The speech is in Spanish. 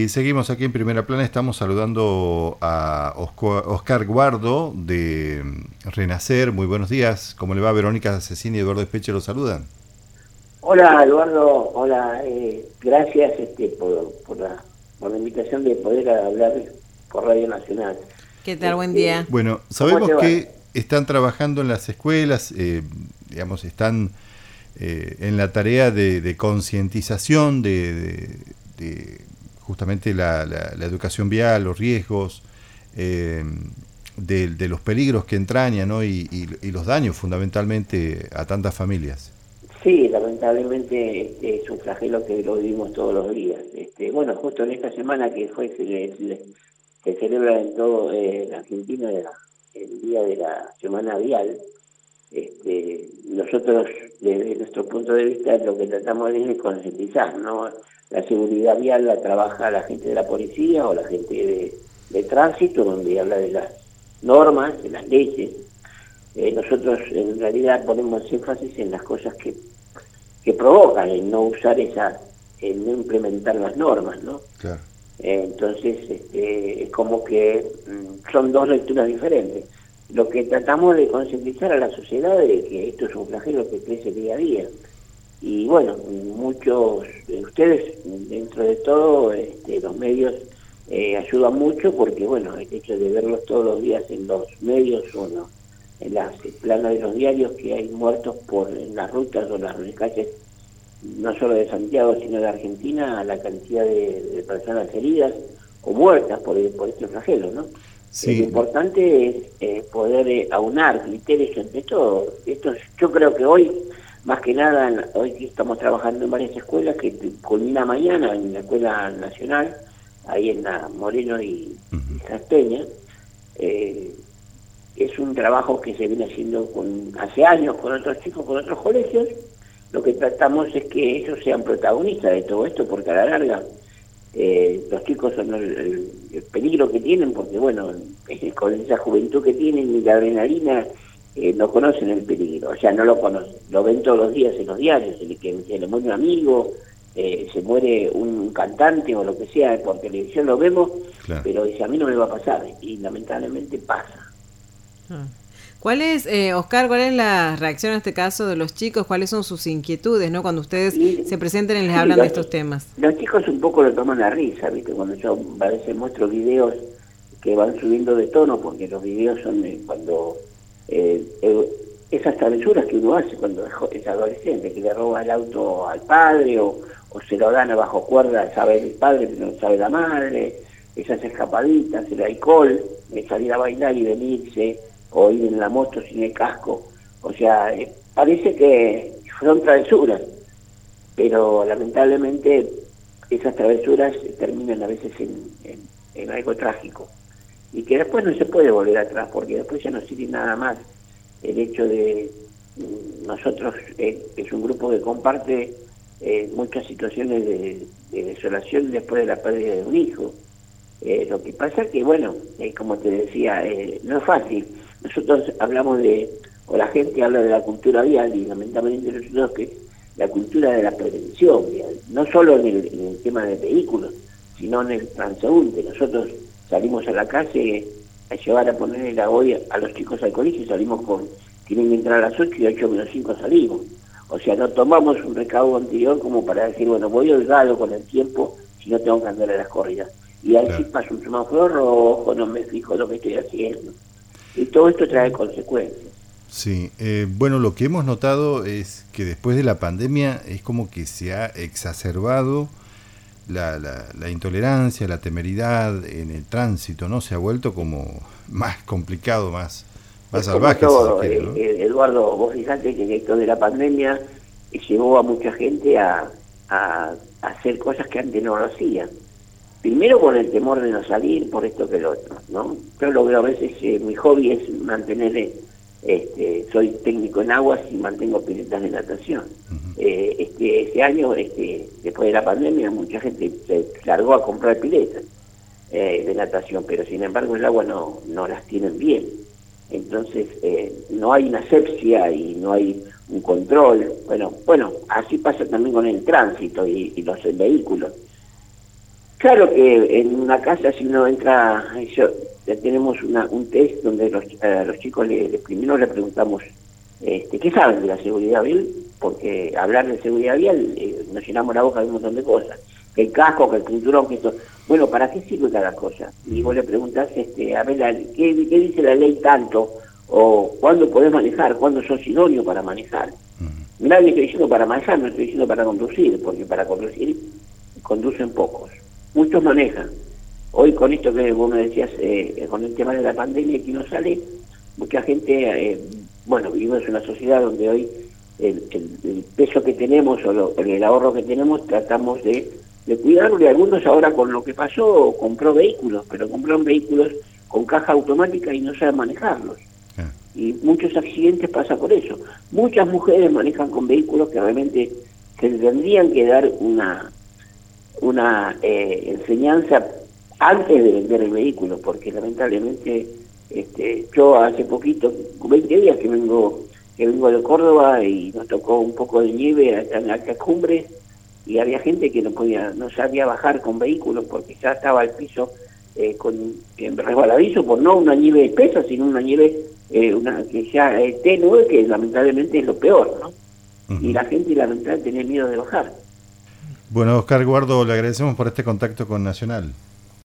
Y seguimos aquí en Primera Plana, estamos saludando a Oscar Guardo de Renacer. Muy buenos días, ¿cómo le va? Verónica Cecina y Eduardo Espeche lo saludan. Hola Eduardo, hola, gracias por la invitación de poder hablar por Radio Nacional. ¿Qué tal? Buen día. Bueno, ¿Cómo sabemos te va? que están trabajando en las escuelas, digamos, están en la tarea de concientización de justamente la educación vial, los riesgos, de los peligros que entrañan, ¿no? y los daños fundamentalmente a tantas familias. Sí, lamentablemente es un flagelo que lo vivimos todos los días. Bueno, justo en esta semana que se celebra en todo la Argentina el día de la Semana Vial. Nosotros, desde nuestro punto de vista, lo que tratamos es concientizar, ¿no? La seguridad vial la trabaja la gente de la policía o la gente de tránsito, donde habla de las normas, de las leyes. Nosotros en realidad ponemos énfasis en las cosas que provocan, en no usar en no implementar las normas, ¿no? Claro. Entonces, es como que son dos lecturas diferentes. Lo que tratamos de concientizar a la sociedad de que esto es un flagelo que crece día a día. Y bueno, muchos de ustedes, dentro de todo, los medios ayudan mucho porque, bueno, el hecho de verlos todos los días en los medios o no, en las planas de los diarios que hay muertos en las rutas o las calles, no solo de Santiago, sino de Argentina, la cantidad de personas heridas o muertas por este flagelo, ¿no? Sí. Lo importante es poder aunar criterios entre todo. Yo creo que hoy, más que nada, hoy estamos trabajando en varias escuelas que culmina mañana en la Escuela Nacional, ahí en la Moreno y Salteña. Es un trabajo que se viene haciendo hace años con otros chicos, con otros colegios. Lo que tratamos es que ellos sean protagonistas de todo esto, porque a la larga los chicos son el peligro que tienen, porque bueno, con esa juventud que tienen y la adrenalina, no conocen el peligro, o sea, no lo conocen, lo ven todos los días en los diarios, que se le muere un amigo, se muere un cantante o lo que sea, por televisión lo vemos, claro. Pero dice, a mí no me va a pasar, y lamentablemente pasa. ¿Cuál es, Oscar, cuál es la reacción en este caso de los chicos? ¿Cuáles son sus inquietudes, no, cuando ustedes se presenten y les hablan de estos temas? Los chicos un poco lo toman a risa, ¿viste? Cuando yo a veces muestro videos que van subiendo de tono, porque los videos son cuando esas travesuras que uno hace cuando es adolescente, que le roba el auto al padre o se lo dan abajo cuerda, sabe el padre pero no sabe la madre, esas escapaditas, el alcohol, de salir a bailar y venirse, o ir en la moto sin el casco, o sea, parece que son travesuras, pero lamentablemente esas travesuras terminan a veces en algo trágico, y que después no se puede volver atrás, porque después ya no sirve nada más. El hecho de nosotros, es un grupo que comparte muchas situaciones de desolación después de la pérdida de un hijo. Lo que pasa es que, bueno, como te decía, no es fácil. Nosotros hablamos o la gente habla de la cultura vial, y lamentablemente nosotros que es la cultura de la prevención vial, no solo en el tema de vehículos, sino en el transeúnte. Nosotros salimos a la calle a llevar a poner el agua a los chicos al colegio, tienen que entrar a las 8 y 8 menos 5 salimos. O sea, no tomamos un recaudo anterior como para decir, bueno, voy holgado con el tiempo si no tengo que andar a las corridas. Y ahí sí pasa un semáforo rojo, no me fijo lo que estoy haciendo. Y todo esto trae consecuencias. Sí, bueno, lo que hemos notado es que después de la pandemia es como que se ha exacerbado la intolerancia, la temeridad en el tránsito, ¿no? Se ha vuelto como más complicado, más salvaje. Todo, si se quiere, ¿no? Eduardo, vos fijate que esto de la pandemia llevó a mucha gente a hacer cosas que antes no lo hacían. Primero por el temor de no salir, por esto que lo otro, ¿no? Yo lo veo a veces, mi hobby es mantener, soy técnico en aguas y mantengo piletas de natación. Este año, después de la pandemia, mucha gente se largó a comprar piletas de natación, pero sin embargo el agua no las tienen bien. Entonces, no hay una asepsia y no hay un control. Bueno, así pasa también con el tránsito y los vehículos. Claro que en una casa, si uno entra, ya tenemos un test donde a los chicos primero le preguntamos qué saben de la seguridad vial, porque hablar de seguridad vial nos llenamos la boca de un montón de cosas, que el casco, que el cinturón, que esto. Bueno, ¿para qué sirve cada cosa? Y vos le preguntás, a ver, ¿qué dice la ley tanto? O ¿cuándo podés manejar? ¿Cuándo sos idóneo para manejar? Mirá, le estoy diciendo para manejar, no estoy diciendo para conducir, porque para conducir conducen pocos. Muchos manejan. Hoy con esto que vos me decías, con el tema de la pandemia que no sale, mucha gente, vivimos en una sociedad donde hoy el peso que tenemos o el ahorro que tenemos tratamos de cuidarlo, y algunos ahora con lo que pasó compró vehículos, pero compraron vehículos con caja automática y no saben manejarlos. Y muchos accidentes pasan por eso. Muchas mujeres manejan con vehículos que realmente se les tendrían que dar una enseñanza antes de vender el vehículo, porque lamentablemente yo hace poquito, 20 días que vengo de Córdoba, y nos tocó un poco de nieve allá en la alta cumbre, y había gente que no sabía bajar con vehículos porque ya estaba el piso en resbaladizo, por no una nieve espesa, sino una nieve que ya tenue, que lamentablemente es lo peor, ¿no? Y la gente lamentablemente tenía miedo de bajar. Bueno, Oscar Guardo, le agradecemos por este contacto con Nacional.